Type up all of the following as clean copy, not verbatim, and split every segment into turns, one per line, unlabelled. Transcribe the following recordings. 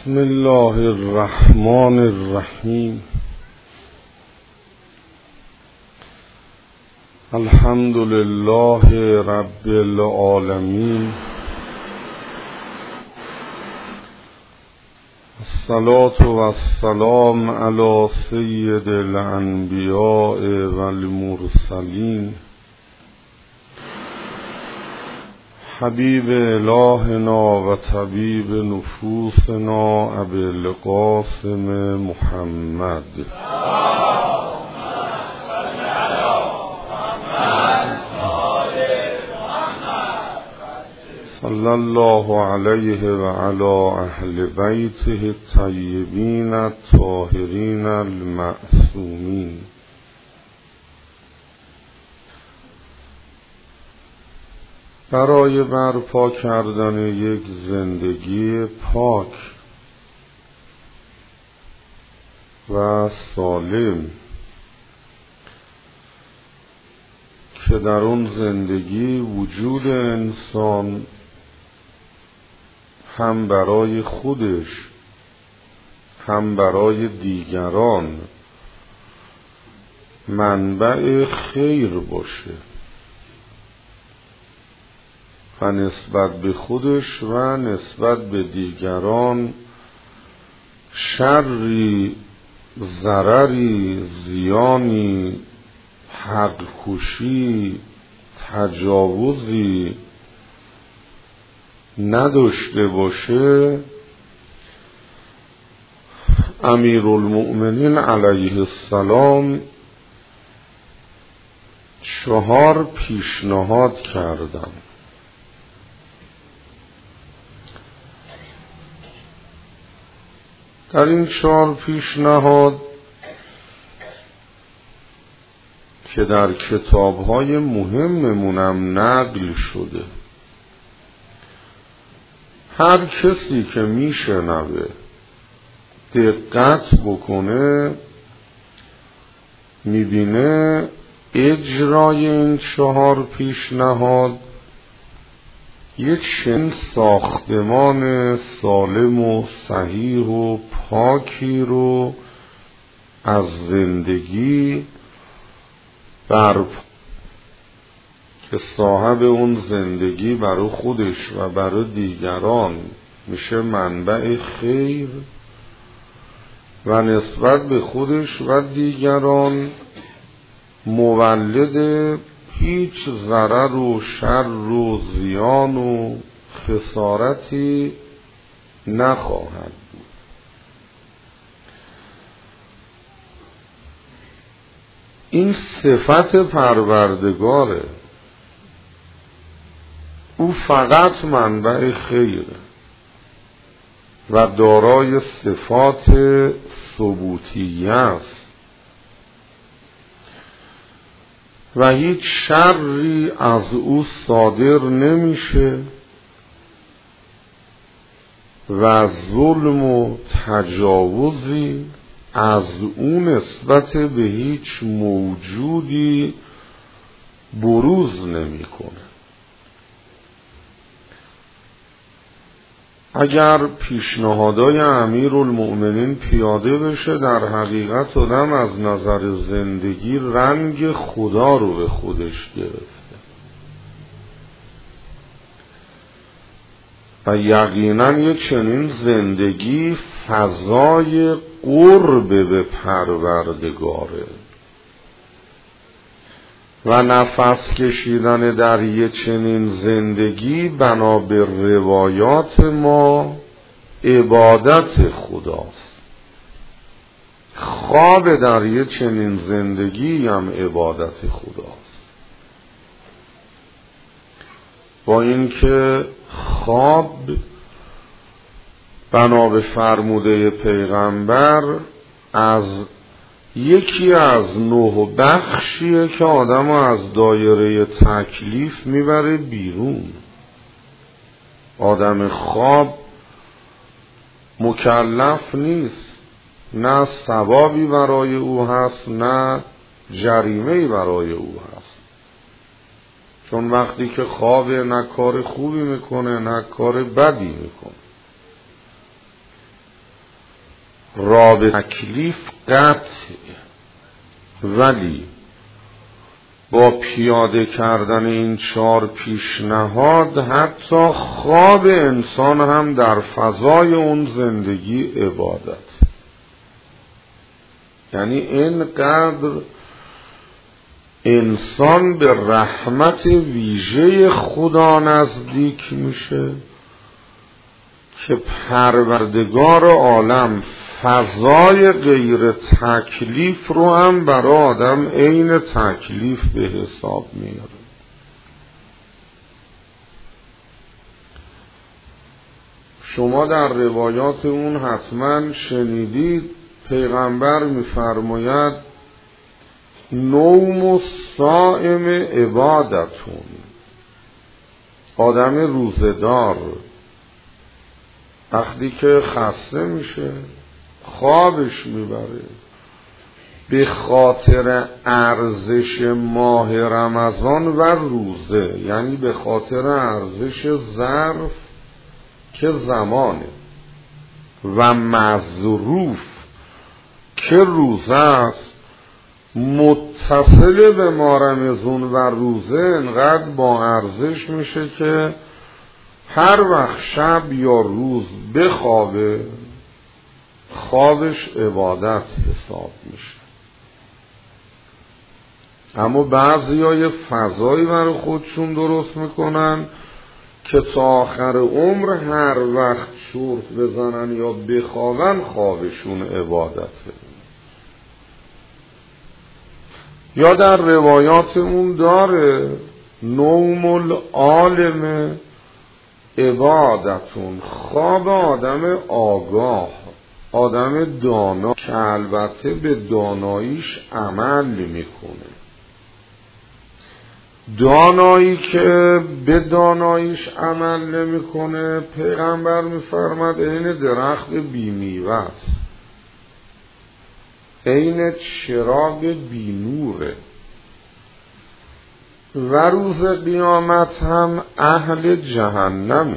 بسم الله الرحمن الرحیم. الحمد لله رب العالمین. الصلاة والسلام علی سید الانبیاء والمرسلین حبیب الهنا و طبیب نفوسنا ابی القاسم محمد صلی الله علیه و علی اهل بیته الطیبین الطاهرین المعصومین. برای برپا کردن یک زندگی پاک و سالم که در اون زندگی وجود انسان هم برای خودش هم برای دیگران منبع خیر باشه و نسبت به خودش و نسبت به دیگران شری، ضرری، زیانی، حق کشی، تجاوزی نداشته باشه. امیرالمؤمنین علیه السلام 4 پیشنهاد کردن. در این 4 پیشنهاد که در کتاب‌های مهممونم نقل شده، هر کسی که میشنوه دقت بکنه میبینه اجرای این 4 پیشنهاد یک چنین ساختمان سالم و صحیح و پاکی رو از زندگی که صاحب اون زندگی برای خودش و برای دیگران میشه منبع خیر و نسبت به خودش و دیگران مولد هیچ ضرر و شر و زیان و خسارتی نخواهد بود. این صفت پروردگاره، او فقط منبع خیره و دارای صفات ثبوتیه است و هیچ شری از او صادر نمیشه و ظلم و تجاوزی از او نسبت به هیچ موجودی بروز نمیکنه. اگر پیشنهادهای امیرالمؤمنین پیاده بشه، در حقیقت آدم از نظر زندگی رنگ خدا رو به خودش گرفته و یقینا یک چنین زندگی فضای قرب به پروردگاره و نفس کشیدن در یک چنین زندگی بنا به روایات ما عبادت خداست. خواب در یک چنین زندگی هم عبادت خداست، با اینکه خواب بنا به فرموده پیغمبر از یکی از 9 بخشیه که آدم از دایره تکلیف میبره بیرون. آدم خواب مکلف نیست، نه ثوابی برای او هست نه جریمه‌ای برای او هست، چون وقتی که خوابه نه کار خوبی میکنه نه کار بدی میکنه. رابطه تکلیف قطع، ولی با پیاده کردن این 4 پیشنهاد حتی خواب انسان هم در فضای اون زندگی عبادت. یعنی اینقدر انسان به رحمت ویژه خدا نزدیک میشه که پروردگار عالم فضای غیر تکلیف رو هم برای آدم عین تکلیف به حساب میاره. شما در روایات اون حتما شنیدید پیغمبر میفرماید نوم الصائم عبادتون، آدم روزدار وقتی که خسته میشه خوابش میبره، به خاطر ارزش ماه رمضان و روزه، یعنی به خاطر ارزش ظرف که زمانه و مظروف که روزه است، متصل به ماه رمضان و روزه انقدر با ارزش میشه که هر وقت شب یا روز بخوابه خوابش عبادت حساب میشه. اما بعضی‌ها یه فضایی برای خودشون درست میکنن که تا آخر عمر هر وقت چرت بزنن یا بخوابن خوابشون عبادته. یا در روایاتمون داره نوم العالم عبادتون، خواب آدم آگاه، آدم دانا که البته به داناییش عمل میکنه. دانایی که به داناییش عمل نمیکنه پیغمبر میفرماد این درخت بیمیوه است، این چراغ بینوره و روز قیامت هم اهل جهنمه.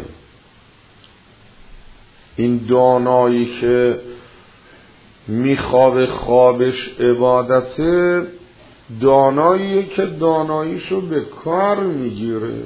این دانایی که میخواب خوابش عبادته، داناییه که داناییشو به کار میگیره،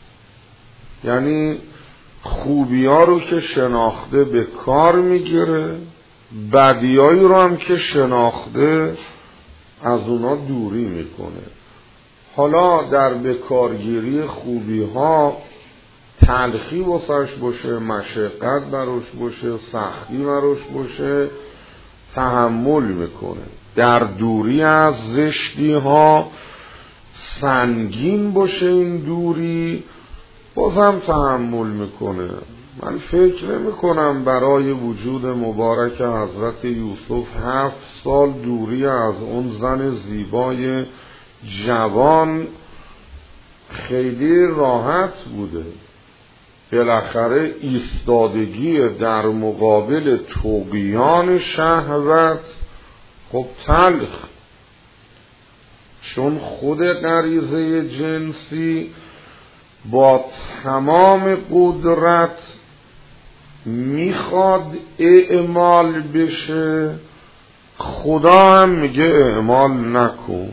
یعنی خوبی‌ها رو که شناخته به کار میگیره، بدیایی رو هم که شناخته از اونا دوری میکنه. حالا در بکارگیری خوبی‌ها تلخی واسش باشه، مشقت براش باشه، سختی براش باشه، تحمل میکنه. در دوری از زشتی‌ها سنگین باشه این دوری، بازم تحمل میکنه. من فکر نمی کنم برای وجود مبارک حضرت یوسف 7 سال دوری از اون زن زیبای جوان خیلی راحت بوده. بالاخره ایستادگی در مقابل طغیان شهوت خب تلخ، چون خود غریزه جنسی با تمام قدرت میخواد اعمال بشه، خدا هم میگه اعمال نکن.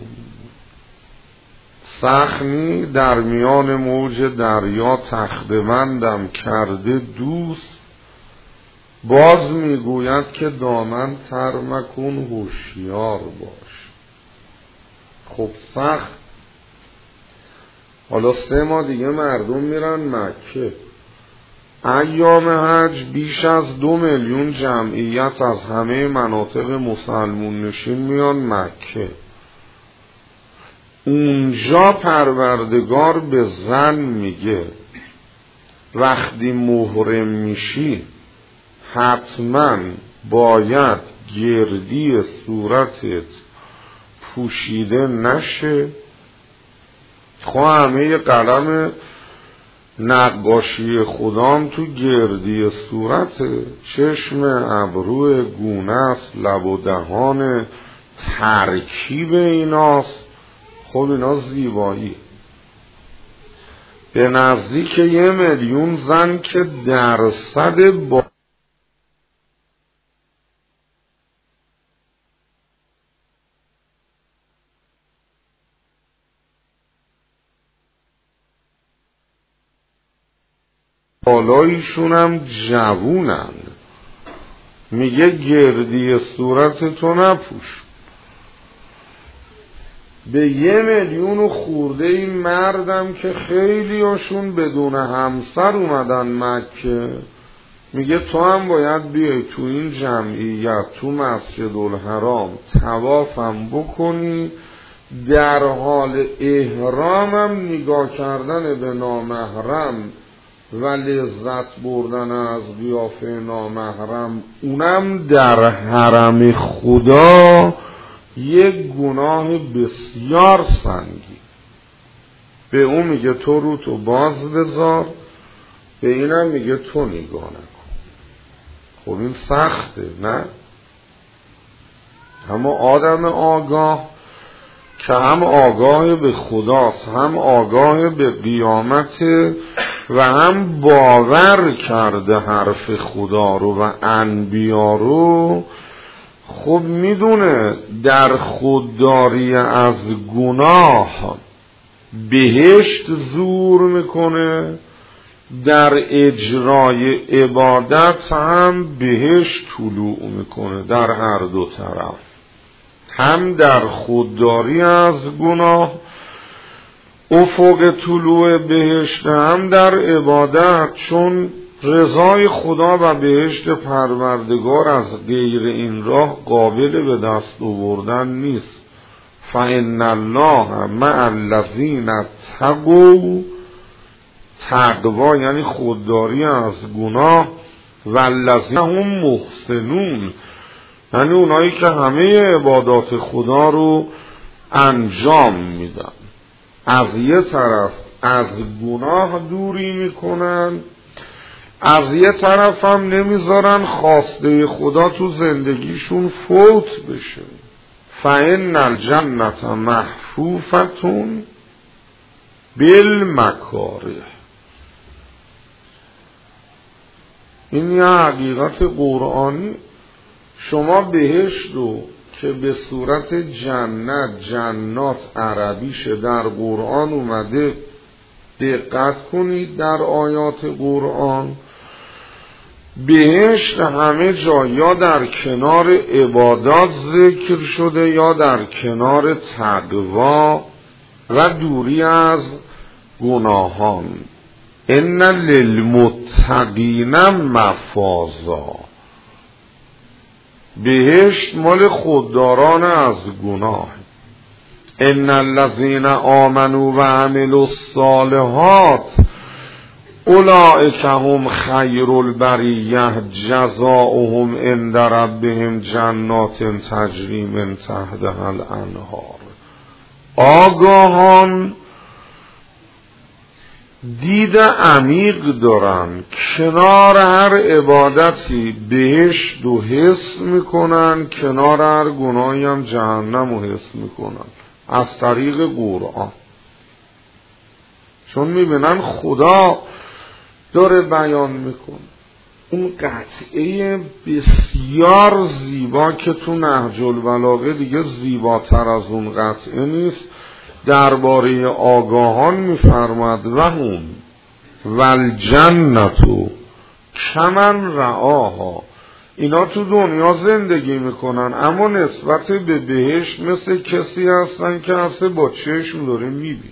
سخنی در میان موج دریا تختمندم کرده دوست، باز میگوید که دامن تر مکن هوشیار باش. خب سخت. حالا 3 ماه دیگه مردم میرن مکه، ایام حج بیش از 2 میلیون جمعیت از همه مناطق مسلمون نشین میان مکه. اونجا پروردگار به زن میگه وقتی محرم میشی حتما باید گردی صورتت پوشیده نشه. خواه همه قلم نقاشی خدام تو گردی صورته، چشم، ابرو، گونه است، لب و دهان، ترکیب ایناست. خب اینا زیبایی. به نزدیک 1 میلیون زن که درصد با بالایشون هم جوونن. میگه گردی صورت تو نپوش. به 1,000,000 خورده این مردم که خیلی هاشون بدون همسر اومدن مکه، میگه تو هم باید بیای تو این جمعیت تو مسجد الحرام طوافم بکنی، در حال احرامم نگاه کردن به نامحرم و لذت بردن از قیافه نامحرم، اونم در حرم خدا، یک گناه بسیار سنگی. به اون میگه تو رو تو باز بذار، به اینم میگه تو نگاه نکن. خب این سخته نه؟ اما آدم آگاه که هم آگاه به خداست، هم آگاه به قیامت و هم باور کرده حرف خدا رو و انبیا رو، خب میدونه در خودداری از گناه بهشت زور میکنه، در اجرای عبادت هم بهشت طلوع میکنه. در هر دو طرف، هم در خودداری از گناه افق طلوع بهشت، هم در عبادت، چون رضای خدا و بهشت پروردگار از غیر این راه قابل به دست آوردن نیست. فإن الله مع الذین اتقوا، تقوا یعنی خودداری از گناه، و الذین هم محسنون یعنی اونایی که همه عبادات خدا رو انجام میدن. از یه طرف از گناه دوری میکنن، از یه طرف هم نمیذارن خواسته خدا تو زندگیشون فوت بشه. فإن الجنة محفوفة بالمکاره. این یه حقیقت قرآنی. شما بهشت رو که به صورت جنت، جنات عربیشه در قرآن اومده، دقت کنید در آیات قرآن، بهشت همه جا یا در کنار عبادات ذکر شده یا در کنار تقوا و دوری از گناهان. ان للمتقین مفازا، بهشت مال خودداران از گناه. ان الذین آمنوا و عملوا الصالحات اولئک هم خیر البریه جزاؤهم عند ربهم جنات تجری من تحتها الانهار. آگاهان دید عمیق دارن، کنار هر عبادتی بهشت و حس میکنن، کنار هر گناهی هم جهنم و حس میکنن از طریق قرآن، چون میبینن خدا داره بیان میکنه. اون قطعه بسیار زیبا که تو نهج البلاغه دیگه زیباتر از اون قطعه نیست، درباره آگاهان میفرماد و هم والجنتو کمن رعاها. اینا تو دنیا زندگی میکنن اما نسبت به بهشت مثل کسی هستن که اصلا با چشم داره میبین.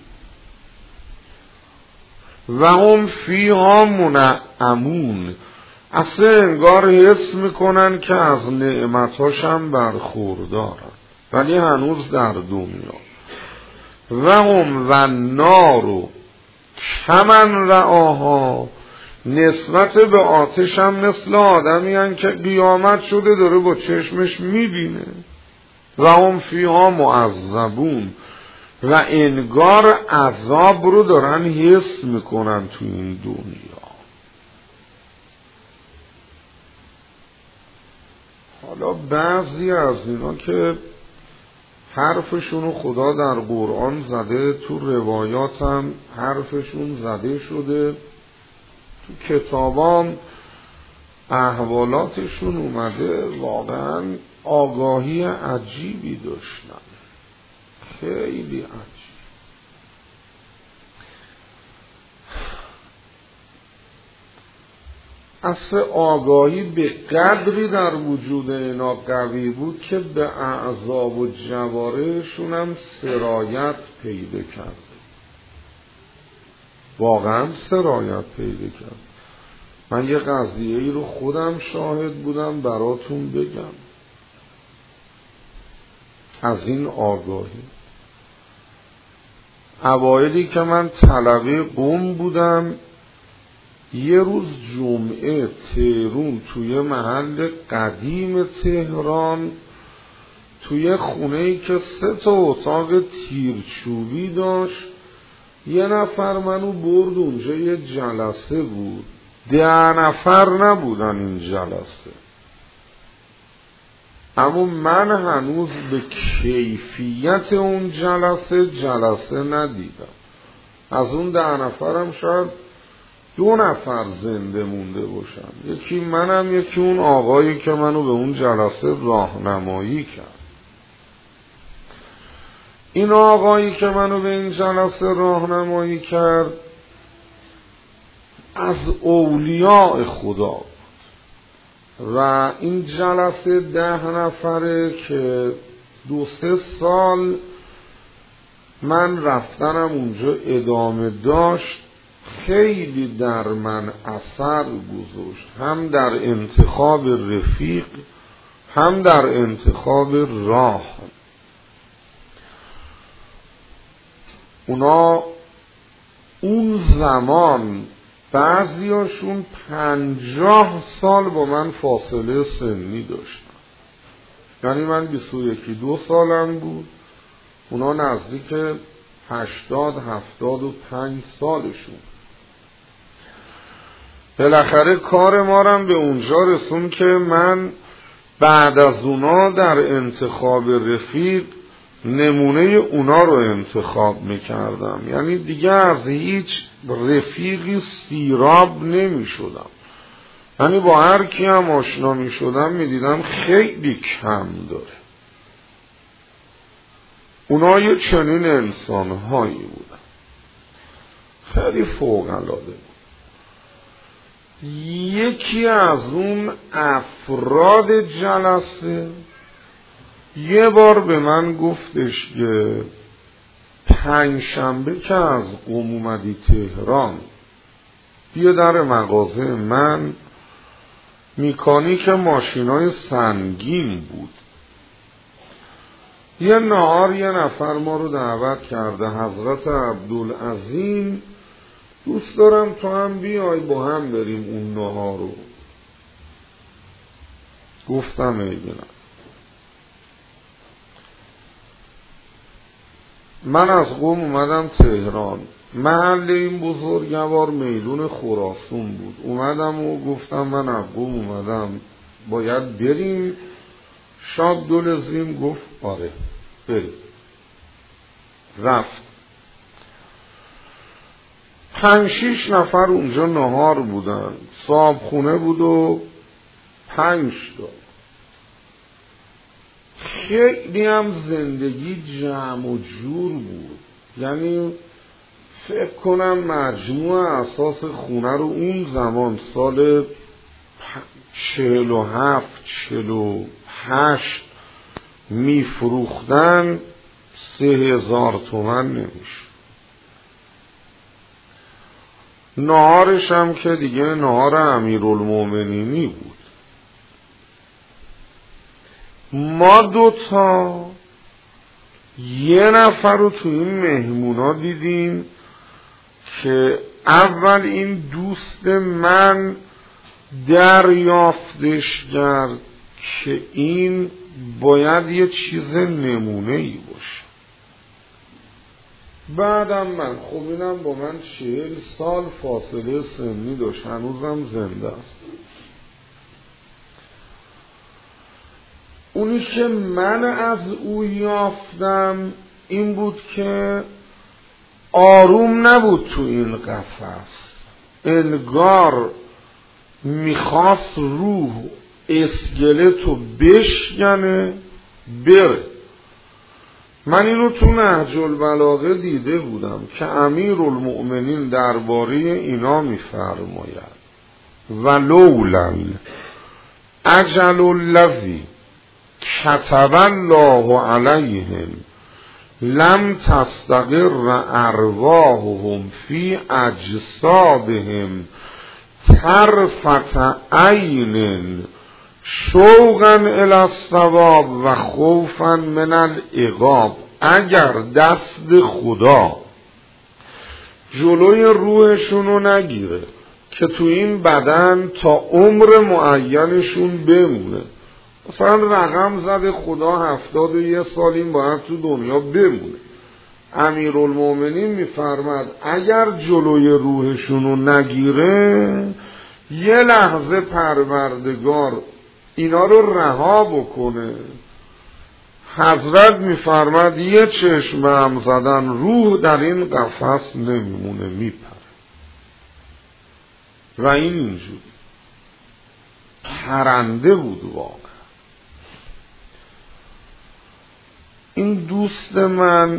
و هم فیها منعمون، اصلا انگار حس میکنن که از نعمتاش هم برخوردارن ولی هنوز در دنیا. و هم و نارو کمن رعاها، نسبت به آتش هم مثل آدمی هن که قیامت شده داره با چشمش میبینه. و هم فیها معذبون، و انگار عذاب رو دارن حس میکنن تو این دنیا. حالا بعضی از اینا که حرفشونو خدا در قرآن زده، تو روایات هم حرفشون زده شده، تو کتابام احوالاتشون اومده، واقعا آگاهی عجیبی داشتن، خیلی عجیب. اصل آگاهی به قدری در وجود اینا قوی بود که به اعضا و جوارحشون هم سرایت پیدا کرد. واقعا سرایت پیدا کرد. من یه قضیه ای رو خودم شاهد بودم براتون بگم از این آگاهی. اوایلی که من طلبه قم بودم، یه روز جمعه تهران توی محل قدیم تهران، توی خونه‌ای که 3 اتاق تیرچوبی داشت، یه نفر منو برد اونجا. یه جلسه بود، 10 نفر نبودن این جلسه، اما من هنوز به کیفیت اون جلسه ندیدم. از اون 10 نفرم شاید 2 نفر زنده مونده باشن، یکی منم، یکی اون آقایی که منو به اون جلسه راهنمایی کرد. این آقایی که منو به این جلسه راهنمایی کرد از اولیاء خدا بود و این جلسه 10 نفره که 2-3 سال من رفتنم اونجا ادامه داشت، خیلی در من اثر گذاشت، هم در انتخاب رفیق، هم در انتخاب راه. اونا اون زمان بعضیاشون 50 سال با من فاصله سنی داشتن، یعنی من 21-22 سالم بود، اونا نزدیک 80-75 سالشون. بالاخره کار ما رو به اونجا رسون که من بعد از اونا در انتخاب رفیق نمونه اونا رو انتخاب میکردم، یعنی دیگه از هیچ رفیقی سیراب نمی شدم، یعنی با هر کی هم آشنا می شدم می دیدم خیلی کم داره. اونا یه چنین انسانهایی بودن، خیلی فوق العاده بود. یکی از اون افراد جلسه یه بار به من گفتش که 5 شنبه که از قم اومدی تهران، بیا در مغازه من، مکانیک ماشینای سنگین بود. یه نهار یه نفر ما رو دعوت کرده، حضرت عبدالعظیم، دوست دارم تو هم بیای با هم بریم اون نهار رو. گفتم ایگنم. من از قم اومدم تهران، محل این بزرگوار میدون خراسان بود. اومدم و گفتم من از قم اومدم، باید بریم. شاد دلزیم گفت آره بریم. رفت. 5-6 نفر اونجا نهار بودن، صاحب خونه بود و 5 تا. خیلی هم زندگی جمع و جور بود، یعنی فکر کنم مجموع اساس خونه رو اون زمان سال 47-48 میفروختن 3000 تومن نمیشه. نهارش هم که دیگه نهار امیرالمومنینی بود. ما 2 تا یه نفر رو تو این مهمونا دیدیم که اول این دوست من دریافتش کرد که این باید یه چیز نمونه‌ای باشه. بعدم من، خب اینم با من 40 سال فاصله سنی داشت، هنوزم زنده است. اونی که من از او یافتم این بود که آروم نبود تو این قفس، انگار میخواست روح اسکلتو بشکنه بره. من اینو تو نهج البلاغه دیده بودم که امیرالمؤمنین درباره اینا میفرماید ولولا اجل الذی کتب الله علیهم لم تستقر ارواحهم فی اجسادهم طرفة عین شوقا الی الثواب و خوفا من العقاب. اگر دست خدا جلوی روحشونو نگیره که تو این بدن تا عمر معینشون بمونه، مثلا رقم زده خدا 71 سال این باید تو دنیا بمونه، امیرالمومنین میفرماد اگر جلوی روحشونو نگیره یه لحظه پروردگار اینا رو رها بکنه، حضرت میفرماد یه چشم هم زدن روح در این قفس نمیمونه، میپره. و این اینجوری پرنده بود واقعا. این دوست من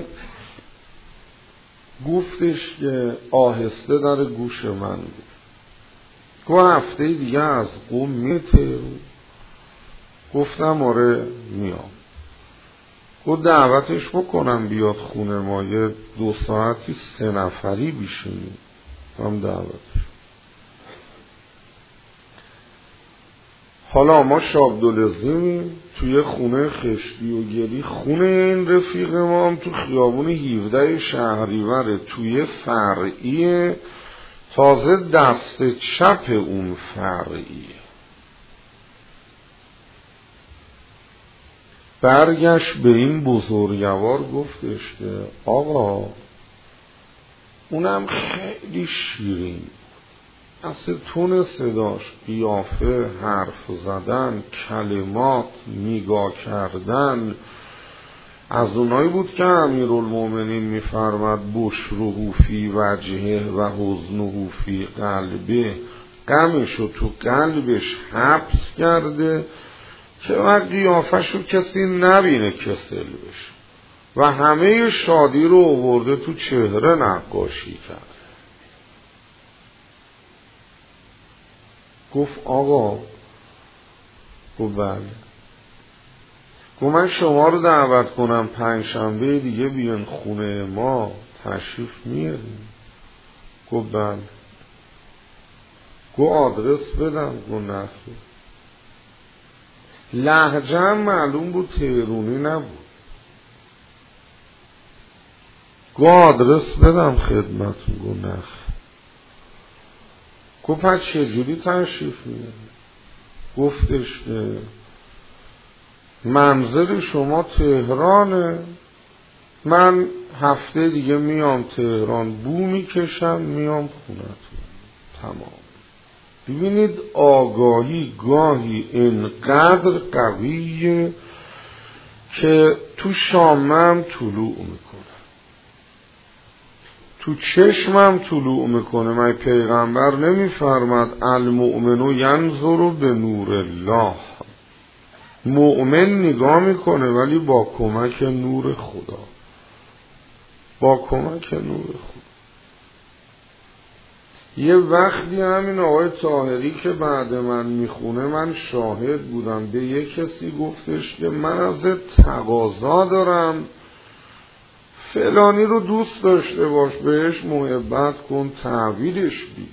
گفتش که آهسته در گوش من بود، گفت هفته دیگه از قم میترو. گفتم آره میام. گفت دعوتش بکنم بیاد خونه ما، یه 2 ساعتی 3 نفری بیشینیم. هم دعوتش. حالا ما شابدولزیمیم توی خونه خشتی و گلی. خونه این رفیق ما هم تو خیابون 17 شهریوره، توی فرعیه، تازه دست چپ اون فرعیه. برگشت به این بزرگوار گفتش که آقا اونم خیلی شیرین، اصلا تون صداش، قیافه، حرف زدن، کلمات، نگاه کردن از اونایی بود که امیرالمومنین میفرماد بشره فی وجهه و حزنه فی قلبه، غمشو تو قلبش حبس کرده که وقت قیافشو کسی نبینه کسل بشه و همه شادی رو آورده تو چهره نقاشی کرد. گفت آقا، گفت بله. گفت من شما رو دعوت کنم 5 شنبه دیگه بیان خونه ما، تشریف میاریم؟ گفت بله. گفت آدرس بدم؟ گفت نه. لهجه هم معلوم بود تهرونی نبود. گفت آدرس بدم خدمتون؟ گفت نه. گفت پس چجوری تشریف میاری؟ گفتش که منزل شما تهرانه، من هفته دیگه میام تهران، بو میکشم میام خونتون. تمام. ببینید آگاهی گاهی اینقدر قویه که تو شامم طلوع میکنه، تو چشمم طلوع میکنه. من پیغمبر نمیفرماد المؤمن ینظر به نور الله، مؤمن نگاه میکنه ولی با کمک نور خدا، با کمک نور خدا. یه وقتی همین آقای طاهری که بعد من میخونه، من شاهد بودم، به یه کسی گفتش که من ازت تقاضا دارم فلانی رو دوست داشته باش، بهش محبت کن، تعبیرش بگی.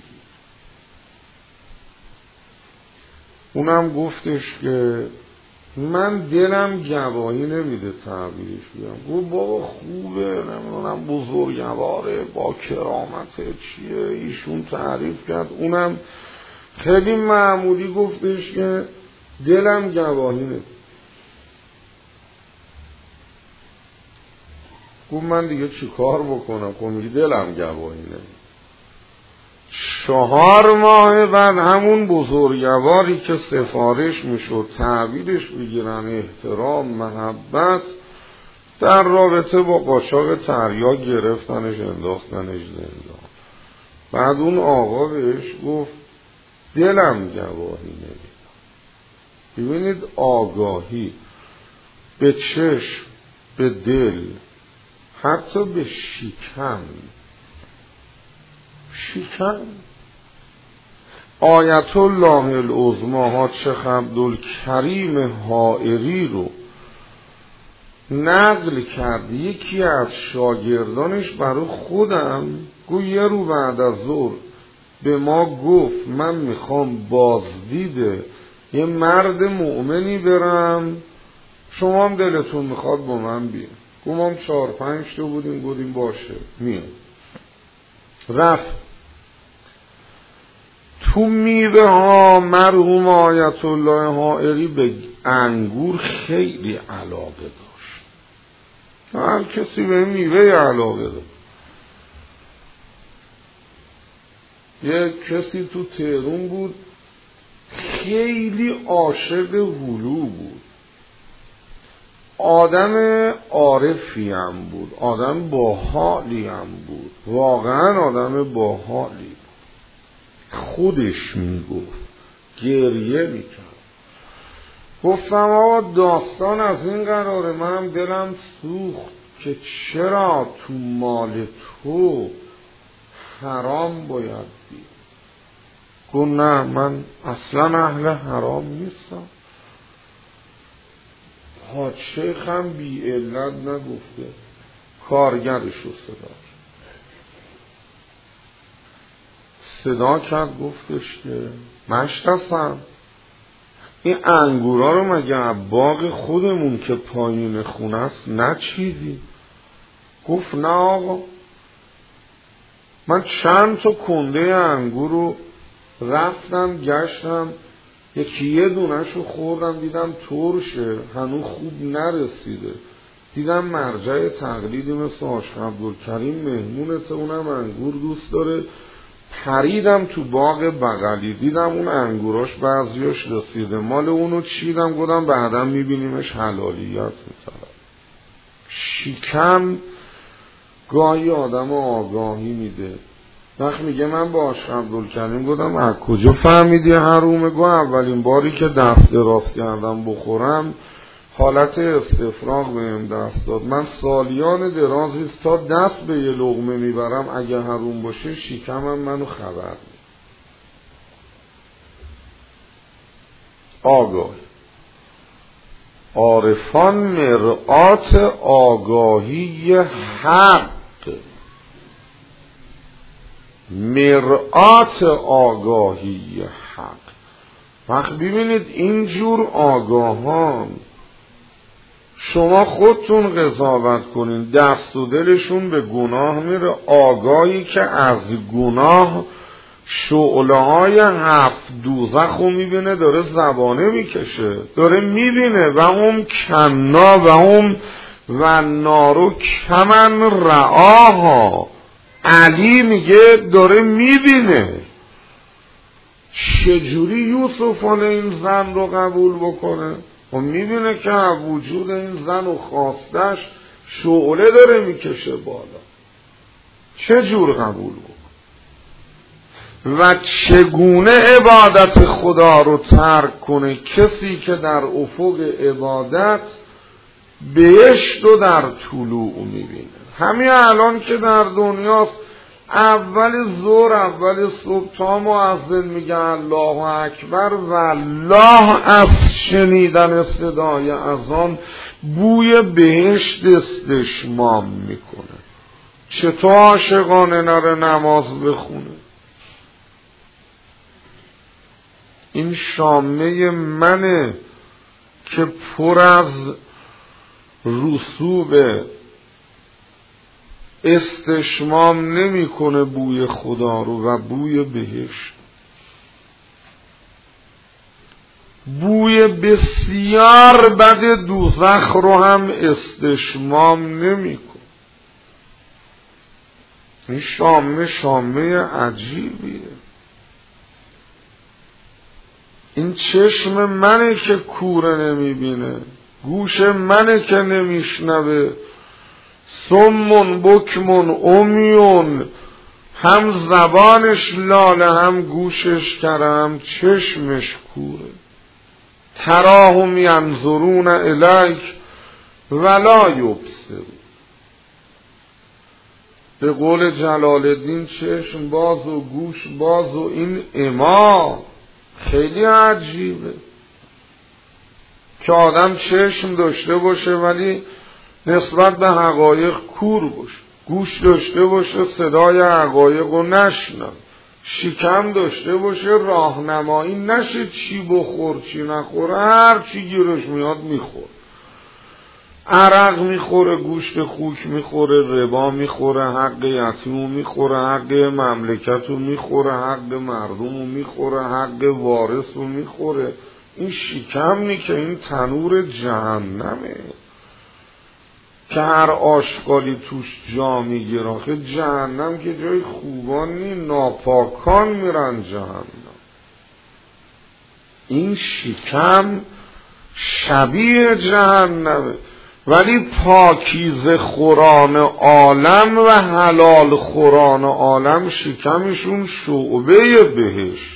اونم گفتش که من دلم گواهی نمیده تعبیرش بگم. گفت بابا خوبه، نمیدونم بزرگواره، با کرامته، چیه، ایشون تعریف کرد. اونم خیلی معمولی گفتش که دلم گواهی نمیده. گفت من دیگه چی کار بکنم؟ خب میگه دلم گواهی نمیده. 4 ماه بعد همون بزرگواری که سفارش میشد تعبیرش بگیرن، احترام، محبت، در رابطه با قاچاق تریاک گرفتنش انداختنش زندان. بعد اون آقا بهش گفت دلم گواهی نمیده. ببینید آگاهی به چشم، به دل، حتی به شکم آیت الله العظمی حاج عبدالکریم حائری رو نقل کرد. یکی از شاگردانش برای خودم گو یه رو بعد از ظهر به ما گفت من میخوام بازدید یه مرد مؤمنی برم، شما هم دلتون میخواد با من بیاین. گو ما هم 4-5 تا بودیم باشه میام. رفت. تو میوه ها مرحوم آیت الله حائری به انگور خیلی علاقه داشت. هر کسی به میوه علاقه داشت. یک کسی تو تهران بود خیلی عاشق هلو بود، آدم عارفی هم بود، آدم باحالی هم بود، واقعا آدم باحالی بود. خودش میگفت، گریه میکرد. گفتم آقا داستان از این قراره، منم دلم سوخت که چرا تو مال تو حرام باید بید. گفت نه من اصلا اهل حرام نیستم. حاج شیخ هم بی علت نگفته، کارگرش رو صدا کرد گفتش که مشتسم این انگورا رو مگه باغ خودمون که پایین خونه است نچیدی؟ گفت نه آقا، من چند تا کنده انگور رو رفتم گشتم، یکی یه دونه‌شو خوردم دیدم ترشه هنوز خوب نرسیده، دیدم مرجع تقلیدی مثل حاج عبدالکریم مهمونته، اونم انگور دوست داره، پریدم تو باغ بغلی دیدم اون انگوراش بعضیاش رسیده، مال اونو چیدم، گفتم بعدا میبینیمش حلالیت می‌کنه. شکم گاهی آدم آگاهی میده. وقت میگه من با حاج عبدالکریم گفتم از کجا فهمیدی حرومه؟ گفت اولین باری که دست دراز کردم بخورم حالت استفراغ بهم دست داد، من سالیان درازی تا دست به یه لقمه میبرم اگه حروم باشه شکمم منو خبر میده. آگاهی عارفان مرآت آگاهی حق، مرآت آگاهی حق. وقت ببینید اینجور آگاهان شما خودتون قضاوت کنین، دست و دلشون به گناه میره. آگاهی که از گناه شعله های 7 دوزخ رو میبینه داره زبانه میکشه، داره میبینه و هم کنا و هم و نارو کمن رعاها. علی میگه داره میبینه. چجوری یوسف این زن رو قبول بکنه؟ و میبینه که وجود این زن و خواستش شعله داره میکشه بالا، چجور قبول بکنه؟ و چگونه عبادت خدا رو ترک کنه کسی که در افق عبادت بهشت رو در طلوع میبینه؟ همین الان که در دنیاست اول ظهر اول صبح تا مؤذن میگه الله اکبر و الله از شنیدن صدای اذان بوی بهشت استشمام میکنه. چطور عاشقانه نره نماز بخونه؟ این شامه منه که پر از رسوب استشمام نمیکنه بوی خدا رو و بوی بهشت. بوی بسیار بد دوزخ رو هم استشمام نمیکنه. این شامه عجیبیه. این چشم منه که کوره نمیبینه، گوش منه که نمیشنوه، سمون بکمون امیون، هم زبانش لاله هم گوشش کره هم چشمش کوره. تراهم ینظرون الیک ولا یبصرون. به قول جلال الدین چشم باز و گوش باز و این اما خیلی عجیبه که آدم چشم داشته باشه ولی نسبت به حقایق کور باشه، گوش داشته باشه صدای حقایق رو نشنوه، شکم داشته باشه راهنمایی نشه چی بخور چی نخوره، هر چی گیرش میاد میخوره، عرق میخوره، گوشت خوک میخوره، ربا میخوره، حق یتیمو میخوره، حق مملکتو میخوره، حق مردمو میخوره، حق وارثو میخوره. این شکمی که این تنور جهنمه که هر آشغالی توش جا میگیره. آخه جهنم که جای خوبان نی، ناپاکان میرن جهنم. این شکم شبیه جهنمه، ولی پاکیزه خوران عالم و حلال خوران عالم شکمشون شعبه بهشت،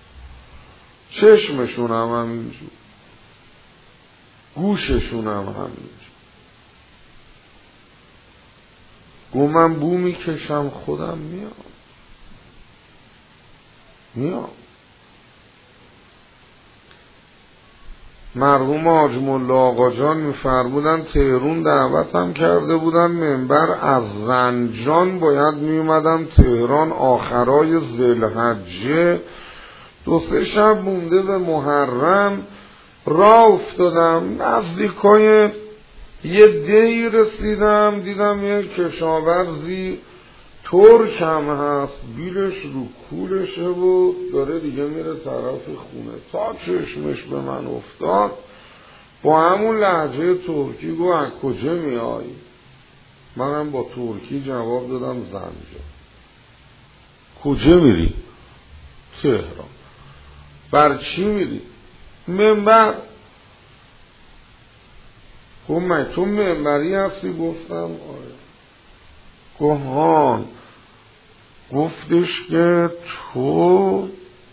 چشمشون هم همینجور، گوششون هم همینجور. گو من بو میکشم خودم میام. مرحوم حاج ملا آقا جان میفرمودن تهران دعوتم کرده بودن منبر، از زنجان باید میومدم تهران آخرای ذوالحجه، 2-3 شب مونده به محرم، راه افتادم نزدیکای یه دهی رسیدم، دیدم یه کشاورزی ترک هم هست، بیلش رو کولشه و داره دیگه میره طرف خونه. تا چشمش به من افتاد با همون لهجه ترکی گو از کجا میای؟ منم با ترکی جواب دادم زنجان. کجا میری؟ تهران. بر چی میری؟ منبر. گفت من تو منبری هستی؟ گفتم آره. گفت گفتش که تو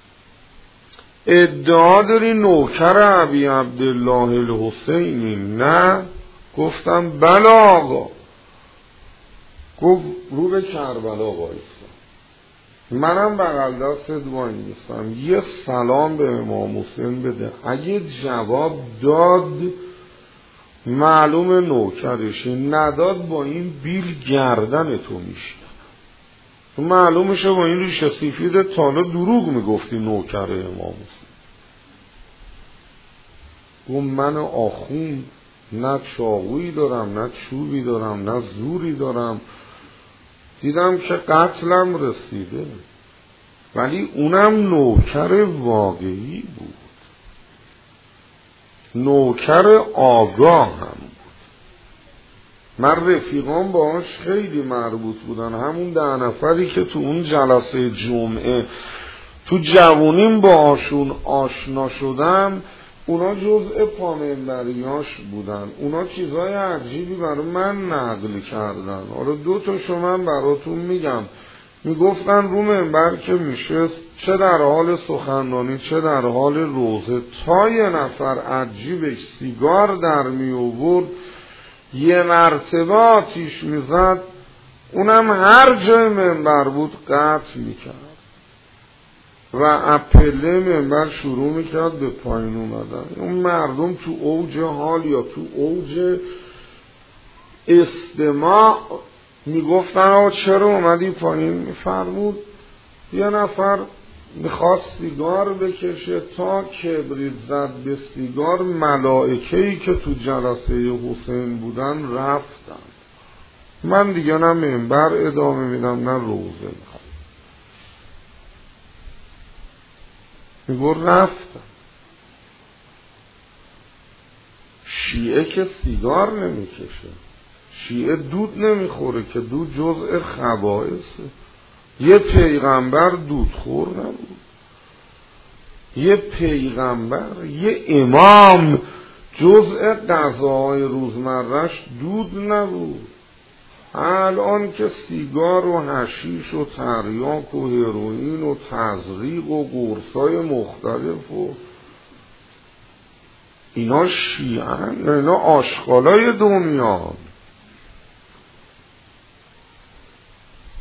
ادعا داری نوکر ابی عبدالله الحسینی؟ نه. گفتم بله آقا. گفت رو به کربلا وایسا. منم بغل دستت وای میستم، یه سلام به امام حسین بده، اگه جواب داد معلوم نوکرشی، نداد با این بیل گردن تو میشکنم. تو معلومشه با این ریشه سفید تالا دروغ میگفتی نوکر امام حسین. گفت من آخوند نه چاقویی دارم نه چوبی دارم نه زوری دارم، دیدم که قتلم رسیده، ولی اونم نوکر واقعی بود، نوکر آگاه هم بود. من رفیقان باهاش خیلی مربوط بودن، همون 10 نفری که تو اون جلسه جمعه تو جوونیم باهاشون آشنا شدم، اونا جزء پامنبریاش بودن. اونا چیزای عجیبی برای من نقل کردن. حالا 2 تاشو من براتون میگم. میگفتن رو منبر که میشه چه در حال سخنرانی چه در حال روزه، تا یه نفر عجیبش سیگار در می آورد، یه مرتبه آتیش میزد، اونم هر جای منبر بود قطع میکرد و اپله منبر شروع میکرد به پایین اومدن. اون مردم تو اوج حال یا تو اوج استماع میگفتن آقا چرا اومدی پایین؟ میفرمود یه نفر میخواست سیگار بکشه، تا کبریت زد به سیگار، ملائکه‌ای که تو جلسه حسین بودن رفتن. من دیگه نه منبر ادامه میدم نه روزه میخوام. میگو رفتن. شیعه که سیگار نمیکشه، شیعه دود نمیخوره که دود جزء خبائثه. یه پیغمبر دودخور نبود، یه پیغمبر یه امام جزء غذاهای روزمرش دود نبود. الان که سیگار و حشیش و تریاک و هروئین و تزریق و قرصای مختلف و اینا شیعن، اینا آشغالای دنیا.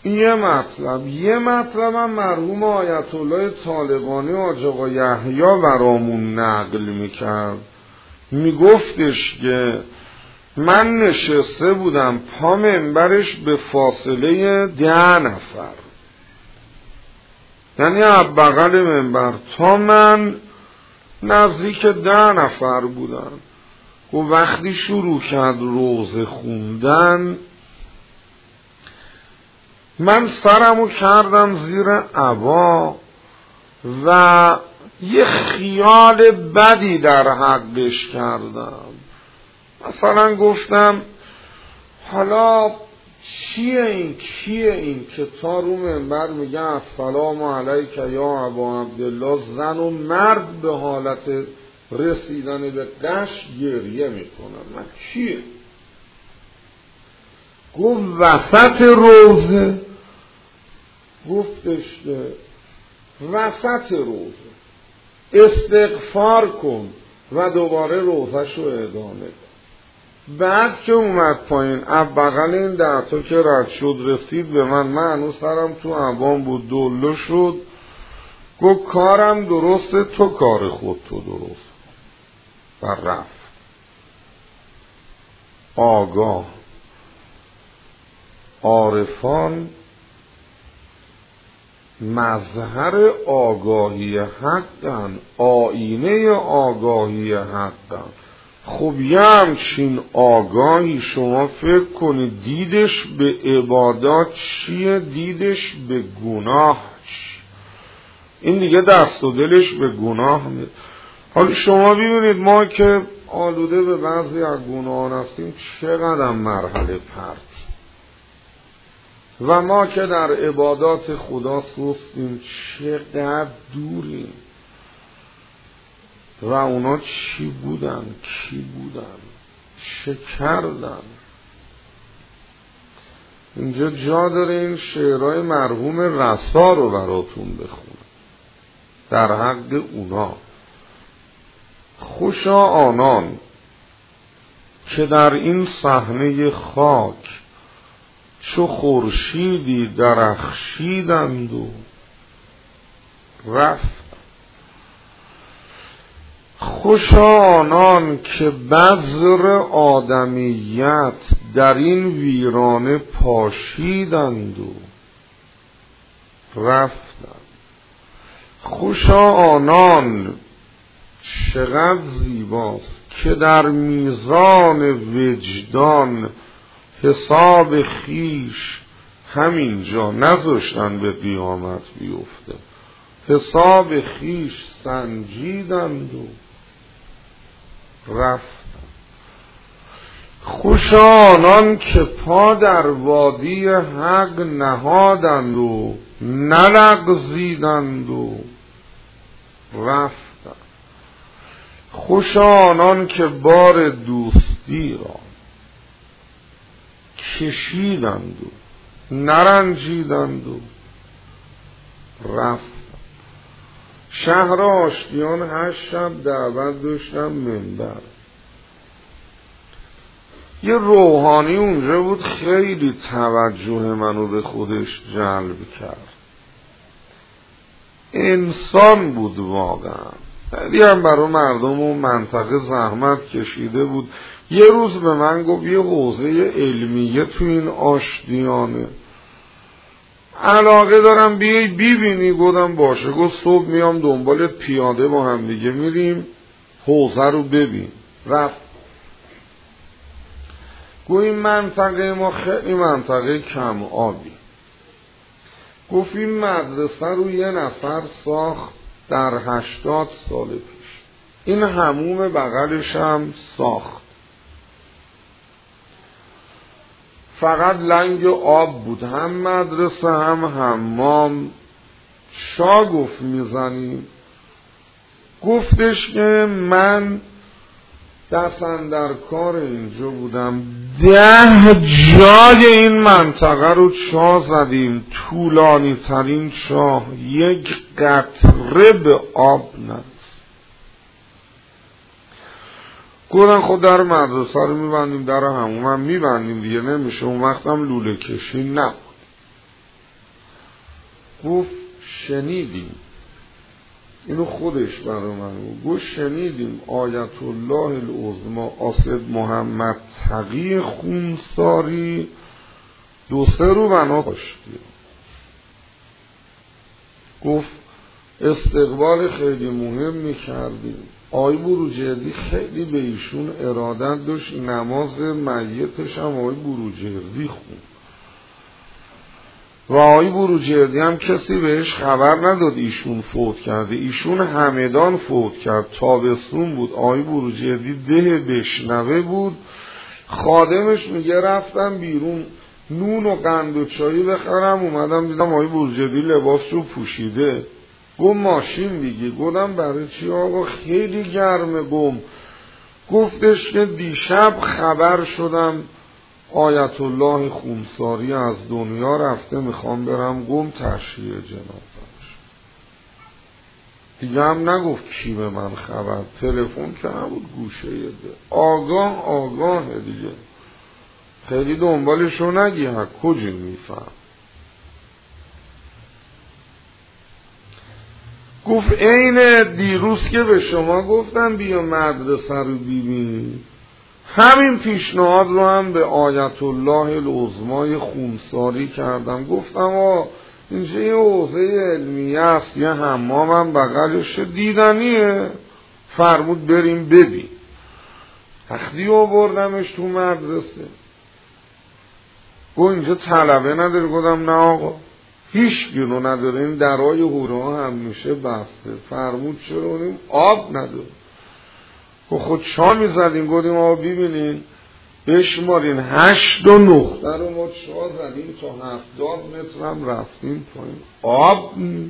یه مطلب هم مرحوم آیت الله طالقانی حاج آقا یحیی برامون نقل میکرد، میگفتش که من نشسته بودم پا منبرش به فاصله 10 نفر، یعنی از بغل منبر تا من نزدیک 10 نفر بودم. و وقتی شروع کرد روزه خوندن من سرمو کردم زیر عبا و یه خیال بدی در حقش کردم. مثلا گفتم حالا کیه این که تا رو منبر میگه السلام علیک یا ابا عبدالله، زن و مرد به حالت رسیدن به قش گریه میکنن، من کیه؟ گفت وسط روزه. گفتش که وسط روزه استغفار کن و دوباره روزش رو ادامه کن. بعد که اومد پایین بغل این 10 تا که رد شد رسید به من هنوز سرم تو عبام بود، دلو شد. گفت کارم درسته، تو کار خود تو درست. و رفت. آگاه عارفان مظهر آگاهی حقن، آینه آگاهی حقن. خب یه همچین آگاهی شما فکر کنید دیدش به عبادات چیه، دیدش به گناه چیه؟ این دیگه دست و دلش به گناه میده. حالا شما ببینید ما که آلوده به بعضی از گناهان هستیم چقدر مرحله پرت، و ما که در عبادات خدا سستیم چقدر دوریم. و اونا چی بودن، کی بودن، چه کردن. اینجا جا داره این شعرهای مرحوم رسا رو براتون بخونم در حق اونا. خوشا آنان که در این صحنه خاک چو خورشیدی درخشیدند و رفت. خوشا آنان که بذر آدمیت در این ویرانه پاشیدند و رفتند. خوشا آنان، چقدر زیباست، که در میزان وجدان حساب خیش همینجا نذاشتن به قیامت بیفته، حساب خیش سنجیدند و رفتند. خوشا آنان که پا در وادی حق نهادند و نلغزیدند و رفتند. خوشا آنان که بار دوستی را کشیدند و نرنجیدند و رفتند. شهر آشتیان 8 شب دعوت داشتم منبر. یه روحانی اونجا بود خیلی توجه منو به خودش جلب کرد. انسان بود واقعا، خیلی هم برای مردم اون منطقه زحمت کشیده بود. یه روز به من گفت یه حوزه علمیه تو این آشتیانه، علاقه دارم بیای ببینی. گفتم باشه. گفت صبح میام دنبالت پیاده با هم دیگه میریم حوزه رو ببین. رفت. گفت این منطقه ما خیلی منطقه کم آبی. گفت این مدرسه رو یه نفر ساخت در 80 سال پیش، این حموم بغلش هم ساخت، فقط لنگ آب بود، هم مدرسه هم حمام. شا گفت میزنیم. گفتش که من دستن در کار اینجا بودم، 10 جای این منطقه رو چاه زدیم، طولانی ترین چاه، یک قطره به آب نرسید. گفتن خود در مدرسه رو میبندیم، در همون هم میبندیم دیگه، نمیشه. اون وقت هم لوله کشی نبود. گفت شنیدیم، اینو خودش برای من گفت شنیدیم آیت الله العظما اسد محمد تقی خونساری 2-3 رو بنا داشتی. گفت استقبال خیلی مهم میکردیم. آقای بروجردی خیلی به ایشون ارادت داشت، نماز میتش هم آقای بروجردی خوند و آقای بروجردی هم کسی بهش خبر نداد ایشون فوت کرده. ایشون همدان فوت کرد، تابستون بود، آقای بروجردی ده بشنوه بود. خادمش میگه رفتم بیرون نون و قند و چایی بخرم، اومدم دیدم آقای بروجردی لباس رو پوشیده. گفت ماشین میگی؟ گفتم برای چی آقا؟ خیلی گرمه. گفتش که دیشب خبر شدم آیت الله خونساری از دنیا رفته، میخوام برم تشییع جنازه‌اش. دیگه هم نگفت کی به من خبر، تلفن که نبود گوشه ده، آگاه دیگه، خیلی دنبالشو نگی ها کجا میفهم. گفت عین دیروز که به شما گفتم بیا مدرسه رو ببینی، همین پیشنهاد رو هم به آیت الله العظمای خونساری کردم. گفتم اینجا یه حوزه علمیه است، یه حمام هم بغلش دیدنیه، فرمود بریم ببین. وقتی آوردمش تو مدرسه گفت اینجا طلبه نداره. گفتم نه آقا هیچ گیرو نداره، این درای حوره ها همیشه بسته. فرمود چرا؟ اونیم آب نداره. خود چا میزدیم؟ گفتیم آقا ببینین بشمارین 8 و نقطه رو ما چا زدیم تا 70 متر هم رفتیم پایین، آب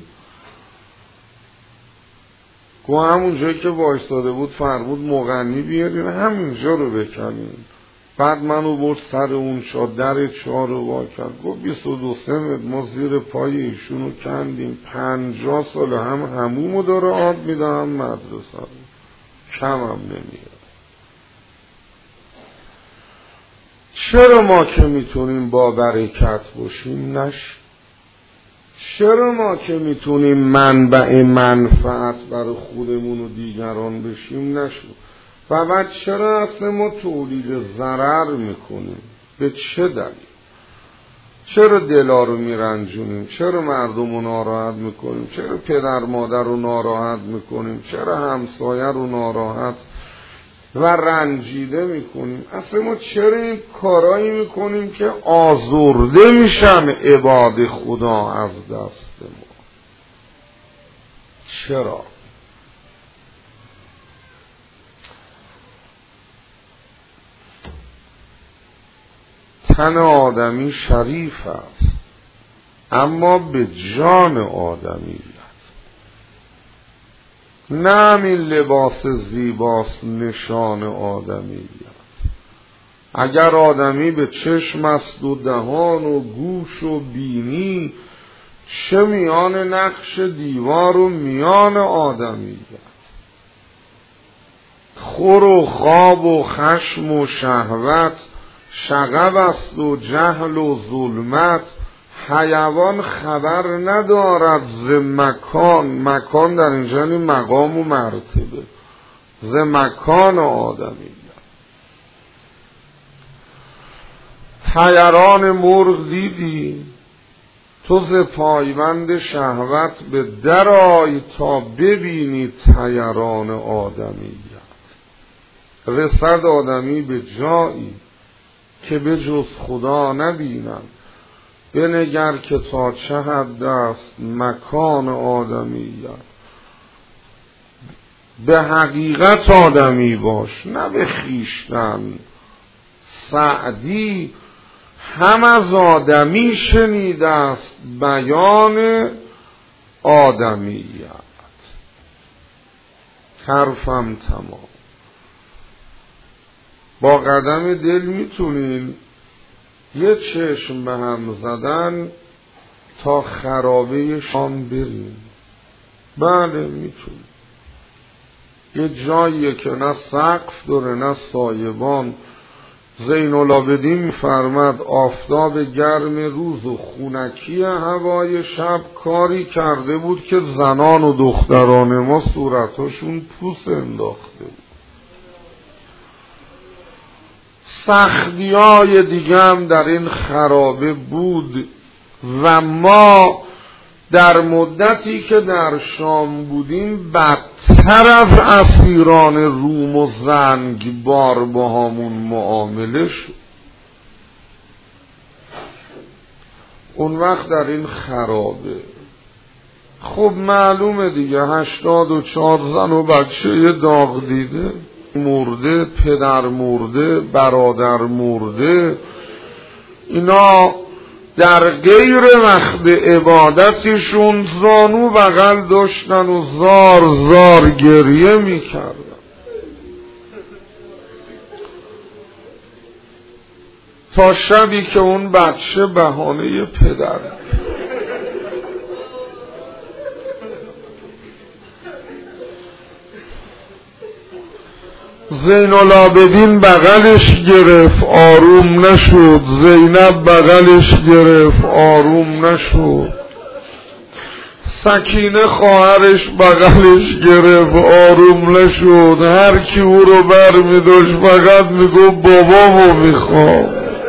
گفت همون جایی که وایستاده بود فرمود مغنی بیارین همینجا رو بکنین. بعد منو برد سر اون چا، در چا رو وا کرد. گفت 22 متر ما زیر پای ایشونو کندیم، 50 سال همومو داره آب میده هم مدرسه رو، کم هم نمیاد. چرا ما که میتونیم با برکت باشیم نش؟ چرا ما که میتونیم منبع منفعت برای خودمون و دیگران بشیم نشو؟ و بعد چرا اصلا ما تولید ضرر میکنیم؟ به چه دلیل؟ چرا دلا رو میرنجونیم؟ چرا مردم رو ناراحت میکنیم؟ چرا پدر مادر رو ناراحت میکنیم؟ چرا همسایه رو ناراحت و رنجیده میکنیم؟ اصلا ما چرا این کارایی میکنیم که آزرده میشن عباد خدا از دست ما؟ چرا؟ تن آدمی شریف است اما به جان آدمیت. نه همین لباس زیباست نشان آدمیت. اگر آدمی به چشم است و دهان و گوش و بینی، چه میان نقش دیوار و میان آدمیت. خور و خواب و خشم و شهوت، شغب است و جهل و ظلمت. حیوان خبر ندارد ز مکان، مکان در اینجا یعنی مقام و مرتبه، ز مکان آدمی. طیران مرغ دیدی؟ تو ز پایبند شهوت به درآی تا ببینی طیران آدمیت. رسد آدمی به جایی که به جز خدا نبینند، بنگر که تا چه حد است مکان آدمیت. به حقیقت آدمی باش نه به خویشتن. سعدی هم از آدمی شنیده است بیان آدمیت. حرفم تمام. با قدم دل میتونین یه چشم به هم زدن تا خرابه شام بریم. بله میتونین. یه جاییه که نه سقف داره نه سایبان، زین العابدین می‌فرماد آفتاب گرم روز و خونکی هوای شب کاری کرده بود که زنان و دختران ما صورتاشون پوست انداخته بود. سختی‌های دیگه هم در این خرابه بود و ما در مدتی که در شام بودیم بدتر از اسیران روم و زنگبار با همون معامله شد. اون وقت در این خرابه خب معلومه دیگه 84 زن و بچه داغ دیده، مرده، پدر مرده، برادر مرده، اینا در غیر وقت عبادتشون زانو بغل داشتن و زار زار گریه میکردن. تا شبی که اون بچه بهانه پدر زین العابدین بغلش گرفت آروم نشد، زینب بغلش گرفت آروم نشد، سکینه خواهرش بغلش گرفت آروم نشد، هر کی او رو بر می داشت فقط می گفت بابامو میخوام.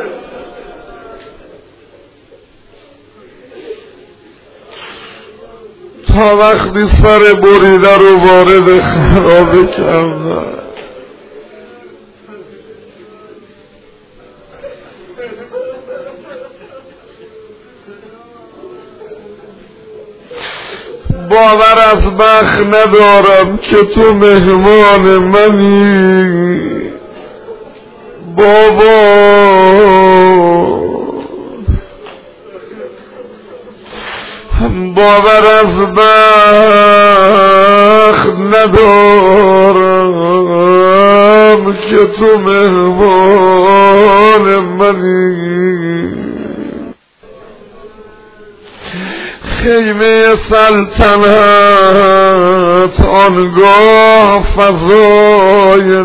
تا وقتی سر بریده رو وارد خرابه کردن. باور از بخت ندارم که تو مهمان منی بابا، باور از بخت ندارم که تو مهمان منی. خیمه سلطنت آنگاه فضای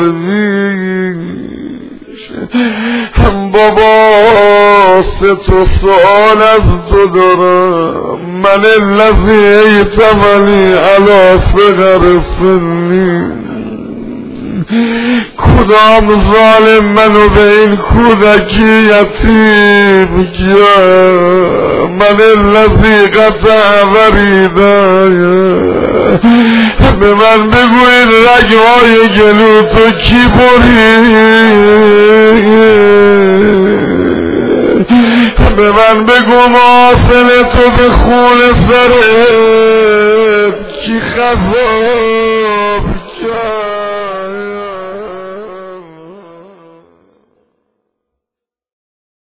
درویش، هم بابا 3 سوال از تو دارم، من الذی ایتمنی علی صغر سنی، کدام ظالم منو به این کودکی یتیم کرد، من الذی قطع وریدای، به من بگو این رگهای گلو تو کی برید، به من بگو مواصل تو به خون سرت کی خذاب کرد.